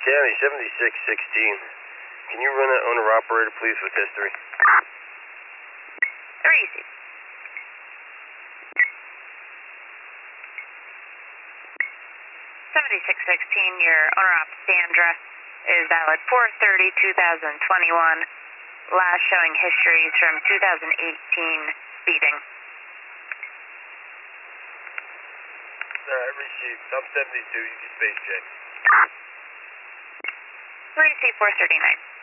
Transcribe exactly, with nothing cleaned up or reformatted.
County seventy-six sixteen. Can you run that owner-operator, please, with history? Very easy. seventy-six sixteen, your owner-op Sandra is valid four thirty two thousand twenty-one. Last showing history is from two thousand eighteen speeding. Alright, received. I'm seventy-two. You can space check. three C four thirty-nine.